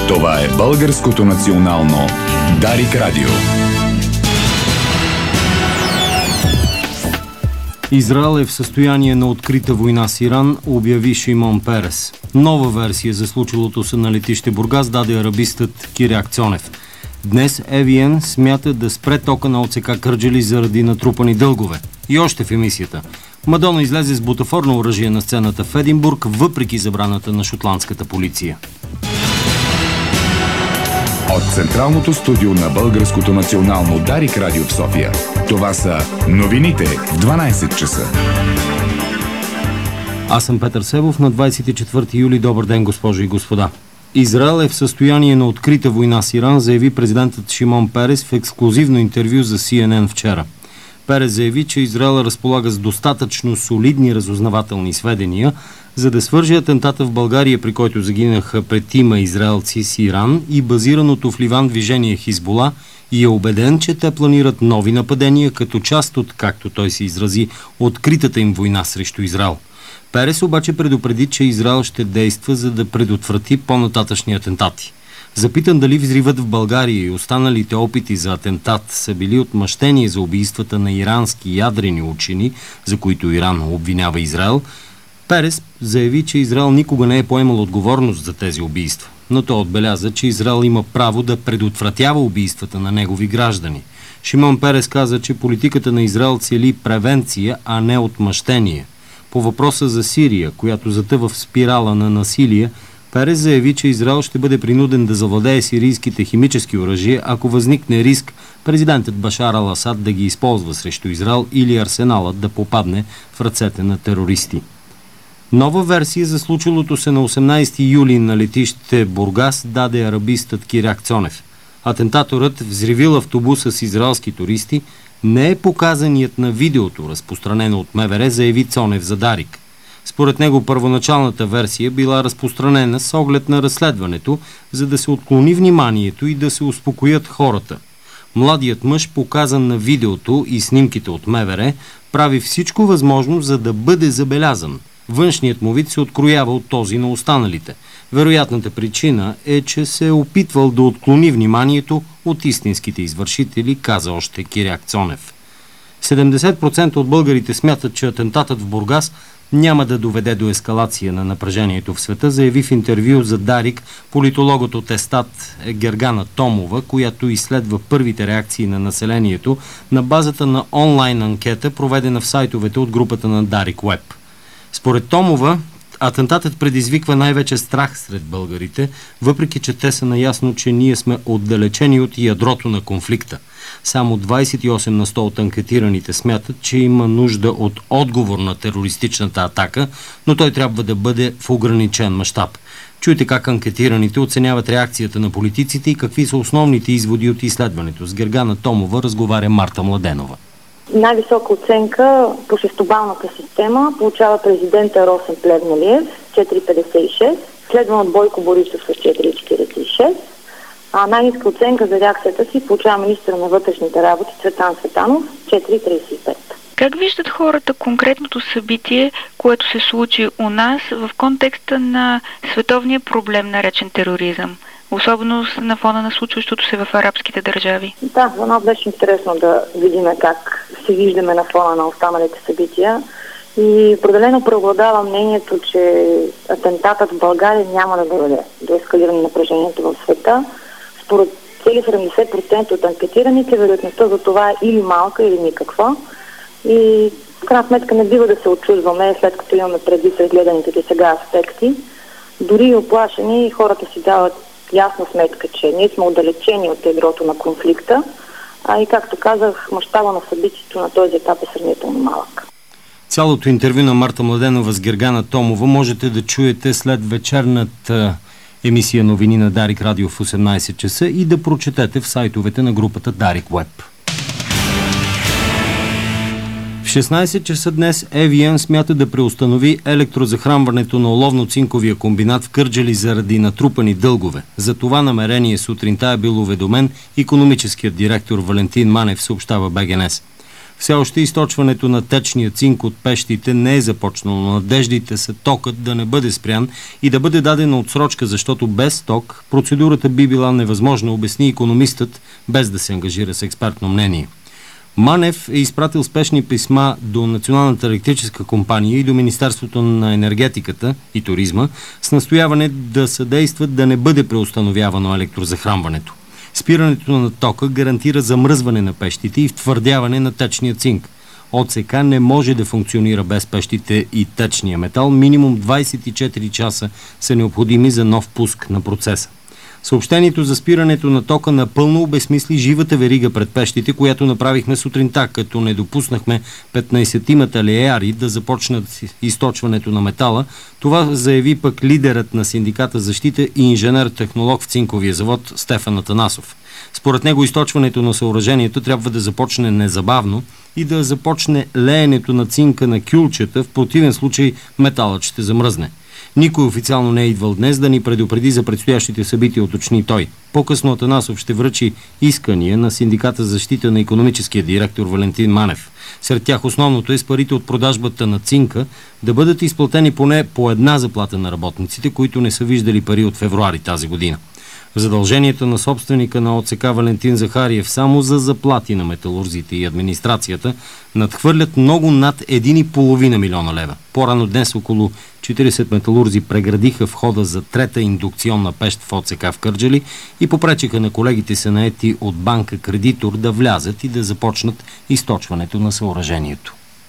Това е Българското национално Дарик Радио. Израел е в състояние на открита война с Иран, обяви Шимон Перес. Нова версия за случилото се на летище Бургас даде арабистът Киряк Цонев. Днес ЕВН смята да спре тока на ОЦК Кърджали заради натрупани дългове. И още в емисията. Мадона излезе с бутафорно оръжие на сцената в Единбург, въпреки забраната на шотландската полиция. От централното студио на Българското национално Дарик Радио в София. Това са новините в 12 часа. Аз съм Петър Себов. На 24 юли. Добър ден, госпожи и господа. Израел е в състояние на открита война с Иран, заяви президентът Шимон Перес в ексклузивно интервю за CNN вчера. Перес заяви, че Израел разполага с достатъчно солидни разузнавателни сведения, за да свържи атентата в България, при който загинаха 5 израелци с Иран, и базираното в Ливан движение Хизбула, и е убеден, че те планират нови нападения като част от, както той се изрази, откритата им война срещу Израел. Перес обаче предупреди, че Израел ще действа, за да предотврати по-нататъчни атентати. Запитан дали взривът в България и останалите опити за атентат са били отмъщение за убийствата на ирански ядрени учени, за които Иран обвинява Израел, Перес заяви, че Израел никога не е поемал отговорност за тези убийства, но той отбеляза, че Израел има право да предотвратява убийствата на негови граждани. Шимон Перес каза, че политиката на Израел цели превенция, а не отмъщение. По въпроса за Сирия, която затъва в спирала на насилие, Перес заяви, че Израел ще бъде принуден да завладее сирийските химически оръжия, ако възникне риск президентът Башар ал-Асад да ги използва срещу Израел или арсеналът да попадне в ръцете на терористи. Нова версия за случилото се на 18 юли на летище Бургас даде арабистът Киряк Цонев. Атентаторът взривил автобуса с израелски туристи не е показаният на видеото, разпространено от МВР, заяви Цонев за Дарик. Според него първоначалната версия била разпространена с оглед на разследването, за да се отклони вниманието и да се успокоят хората. Младият мъж, показан на видеото и снимките от МВР, прави всичко възможно, за да бъде забелязан. Външният му вид се откроява от този на останалите. Вероятната причина е, че се е опитвал да отклони вниманието от истинските извършители, каза още Киряк Цонев. 70% от българите смятат, че атентатът в Бургас няма да доведе до ескалация на напрежението в света, заяви в интервю за Дарик политологът от Естат Гергана Томова, която изследва първите реакции на населението на базата на онлайн анкета, проведена в сайтовете от групата на Дарик Web. Според Томова, атентатът предизвиква най-вече страх сред българите, въпреки че те са наясно, че ние сме отдалечени от ядрото на конфликта. Само 28% от анкетираните смятат, че има нужда от отговор на терористичната атака, но той трябва да бъде в ограничен мащаб. Чуйте как анкетираните оценяват реакцията на политиците и какви са основните изводи от изследването. С Гергана Томова разговаря Марта Младенова. Най-висока оценка по шестобалната система получава президента Росен Плевнелиев 4,56, следван от Бойко Борисов с 4,46, а най-ниска оценка за реакцията си получава министър на вътрешните работи Цветан Цветанов 4,35. Как виждат хората конкретното събитие, което се случи у нас в контекста на световния проблем, наречен тероризъм? Особено на фона на случващото се в арабските държави. Да, за нас беше интересно да видим как се виждаме на фона на останалите събития. И определено преобладава мнението, че атентатът в България няма да доведе до ескалиране на напрежението в света. Според цели 70% от анкетираните, вероятността за това е или малка, или никаква. И в крайна сметка не бива да се отчуждваме, след като имаме преди разгледаните до сега аспекти. Дори и оплашени, хората си дават ясна сметка, че ние сме отдалечени от ядрото на конфликта, а и както казах, мащаба на събитието на този етап е сравнително малък. Цялото интервю на Марта Младенова с Гергана Томова можете да чуете след вечерната емисия новини на Дарик Радио в 18 часа и да прочетете в сайтовете на групата Дарик Web. В 16 часа днес ЕВН смята да преустанови електрозахранването на оловно-цинковия комбинат в Кърджали заради натрупани дългове. За това намерение сутринта е бил уведомен икономическият директор Валентин Манев, съобщава БГНС. Все още източването на течния цинк от пещите не е започнало. Надеждите са токът да не бъде спрян и да бъде дадена отсрочка, защото без ток процедурата би била невъзможна, обясни икономистът, без да се ангажира с експертно мнение. Манев е изпратил спешни писма до Националната електрическа компания и до Министерството на енергетиката и туризма с настояване да съдействат да не бъде преустановявано електрозахранването. Спирането на тока гарантира замръзване на пещите и втвърдяване на течния цинк. ОЦК не може да функционира без пещите и течния метал. Минимум 24 часа са необходими за нов пуск на процеса. Съобщението за спирането на тока напълно обезсмисли живата верига пред пещите, която направихме сутринта, като не допуснахме 15-тимата леяри да започнат източването на метала. Това заяви пък лидерът на синдиката защита и инженер-технолог в цинковия завод Стефан Атанасов. Според него източването на съоръжението трябва да започне незабавно и да започне леенето на цинка на кюлчета, в противен случай металът ще замръзне. Никой официално не е идвал днес да ни предупреди за предстоящите събития, уточни той. По-късно Атанасов ще връчи искания на синдиката за защита на икономическия директор Валентин Манев. Сред тях основното е с парите от продажбата на цинка да бъдат изплатени поне по една заплата на работниците, които не са виждали пари от февруари тази година. Задълженията на собственика на ОЦК Валентин Захариев само за заплати на металурзите и администрацията надхвърлят много над 1,5 милиона лева. По-рано днес около 40 металурзи преградиха входа за трета индукционна пещ в ОЦК в Кърджали и попречиха на колегите се наети от банка кредитор да влязат и да започнат източването на съоръжението.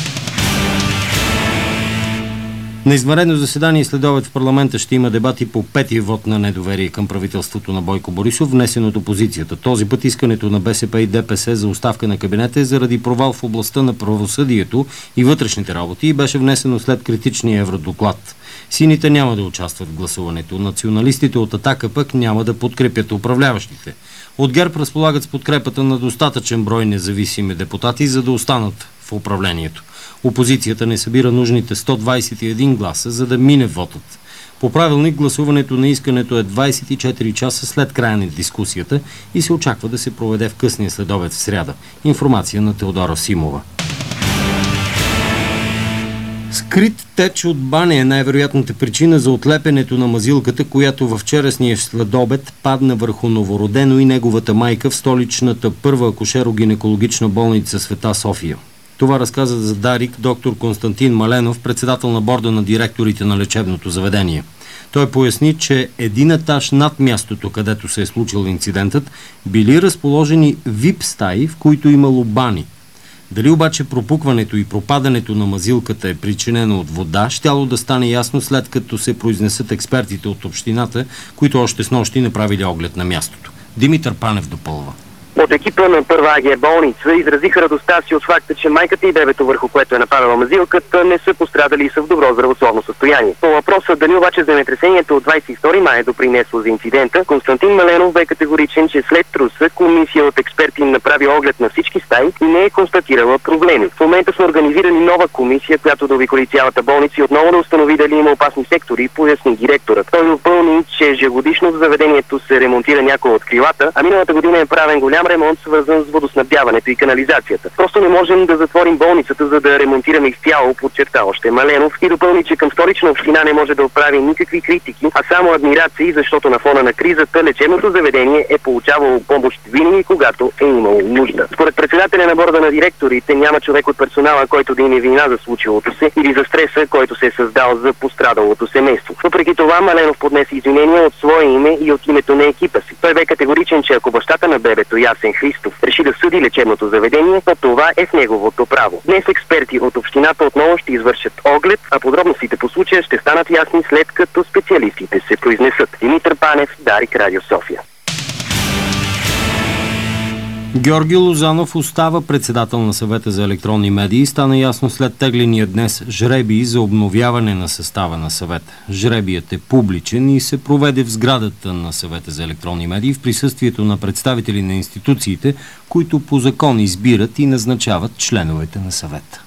На извънредно заседание следобед в парламента ще има дебати по петия вод на недоверие към правителството на Бойко Борисов, внесен от опозицията. Този път искането на БСП и ДПС за оставка на кабинета е заради провал в областта на правосъдието и вътрешните работи и беше внесено след критичния евродоклад. Сините няма да участват в гласуването. Националистите от Атака пък няма да подкрепят управляващите. От ГЕРБ разполагат с подкрепата на достатъчен брой независими депутати, за да останат в управлението. Опозицията не събира нужните 121 гласа, за да мине вотът. По правилник гласуването на искането е 24 часа след края на дискусията и се очаква да се проведе в късния следобед в сряда. Информация на Теодора Симова. Скрит теч от баня е най-вероятната причина за отлепенето на мазилката, която във вчерашния следобед падна върху новородено и неговата майка в столичната първа акушеро-гинекологична болница Света София. Това разказа за Дарик доктор Константин Маленов, председател на борда на директорите на лечебното заведение. Той поясни, че един етаж над мястото, където се е случил инцидентът, били разположени VIP стаи, в които имало бани. Дали обаче пропукването и пропадането на мазилката е причинено от вода, щяло да стане ясно след като се произнесат експертите от общината, които още снощи направили оглед на мястото. Димитър Панев допълва. От екипа на първа АГ болница изразиха радостта си от факта, че майката и бебето, върху което е нападала мазилката, не са пострадали и са в добро здравословно състояние. По въпроса дали обаче земетресението от 22 май е допринесло за инцидента, Константин Маленов бе категоричен, че след труса комисия от експерти направи оглед на всички стаи и не е констатирала проблеми. В момента сме организирали нова комисия, която да обиколи цялата болница и отново да установи дали има опасни сектори, поясни директорът. Той допълни, че ежегодишно в заведението се ремонтира някои от крилата, а миналата година е правен голям ремонт, свързан с водоснабдяването и канализацията. Просто не можем да затворим болницата, за да ремонтираме изцяло, подчерта още Маленов и допълни, че към Столична община не може да отправи никакви критики, а само адмирации, защото на фона на кризата лечебното заведение е получавало помощ винаги, когато е имало нужда. Според председателя на борда на директорите няма човек от персонала, който да има вина за случилото се или за стреса, който се е създал за пострадалото семейство. Въпреки това Маленов поднесе извинения от свое име и от името на екипа си. Той бе категоричен, че ако бащата на бебето Ясен Христов реши да съди лечебното заведение, то това е в неговото право. Днес експерти от общината отново ще извършат оглед, а подробностите по случая ще станат ясни след като специалистите се произнесат. Димитър Панев, Дарик, Радио София. Георги Лозанов остава председател на съвета за електронни медии. Стана ясно след тегления днес жребий за обновяване на състава на съвета. Жребият е публичен и се проведе в сградата на съвета за електронни медии в присъствието на представители на институциите, които по закон избират и назначават членовете на съвета.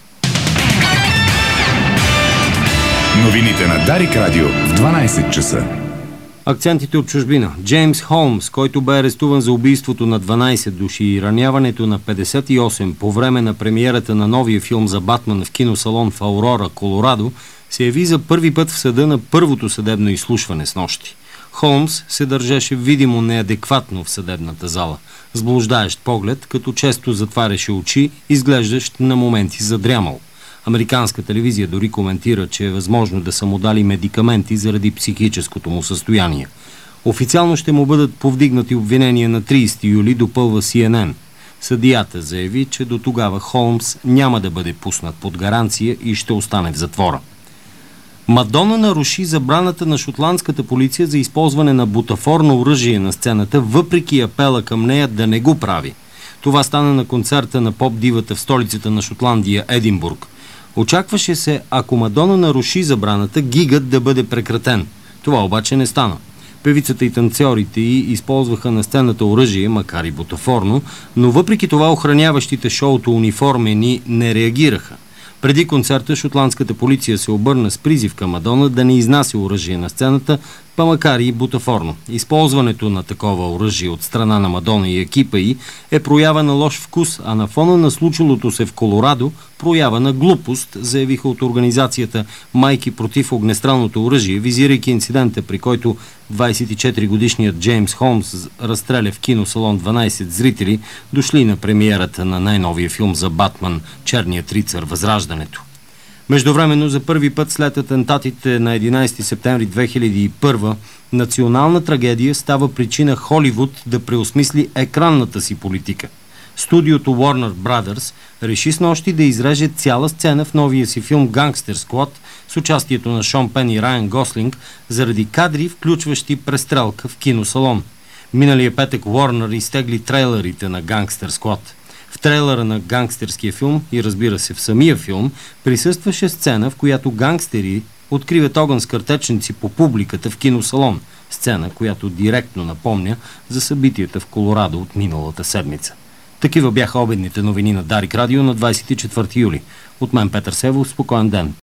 Новините на Дарик Радио в 12 часа. Акцентите от чужбина. Джеймс Холмс, който бе арестуван за убийството на 12 души и раняването на 58 по време на премиерата на новия филм за Батман в киносалон в Аурора, Колорадо, се яви за първи път в съда на първото съдебно изслушване снощи. Холмс се държеше видимо неадекватно в съдебната зала, с блуждаещ поглед, като често затваряше очи, изглеждащ на моменти задрямал. Американска телевизия дори коментира, че е възможно да са му дали медикаменти заради психическото му състояние. Официално ще му бъдат повдигнати обвинения на 30 юли, допълва CNN. Съдията заяви, че до тогава Холмс няма да бъде пуснат под гаранция и ще остане в затвора. Мадона наруши забраната на шотландската полиция за използване на бутафорно оръжие на сцената, въпреки апела към нея да не го прави. Това стана на концерта на поп-дивата в столицата на Шотландия, Единбург. Очакваше се, ако Мадона наруши забраната, гигът да бъде прекратен. Това обаче не стана. Певицата и танцорите й използваха на сцената оръжие, макар и бутафорно, но въпреки това охраняващите шоуто униформени не реагираха. Преди концерта шотландската полиция се обърна с призив към Мадона да не изнася оръжие на сцената, па макар и бутафорно. Използването на такова оръжие от страна на Мадона и екипа й е проява на лош вкус, а на фона на случилото се в Колорадо проява на глупост, заявиха от организацията Майки против огнестрелното оръжие, визирайки инцидента, при който 24-годишният Джеймс Холмс разстреля в киносалон 12 зрители, дошли на премиерата на най-новия филм за Батман «Черният рицар. Възраждането». Междувременно, за първи път след атентатите на 11 септември 2001, национална трагедия става причина Холивуд да преосмисли екранната си политика. Студиото Warner Brothers реши снощи да изреже цяла сцена в новия си филм Гангстер Squad с участието на Шон Пен и Райан Гослинг заради кадри, включващи престрелка в киносалон. Миналия петък Warner изтегли трейлерите на Гангстер Squad. В трейлера на гангстерския филм и разбира се в самия филм присъстваше сцена, в която гангстери откриват огън с картечници по публиката в киносалон. Сцена, която директно напомня за събитията в Колорадо от миналата седмица. Такива бяха обедните новини на Дарик Радио на 24 юли. От мен Петър Севов, спокоен ден.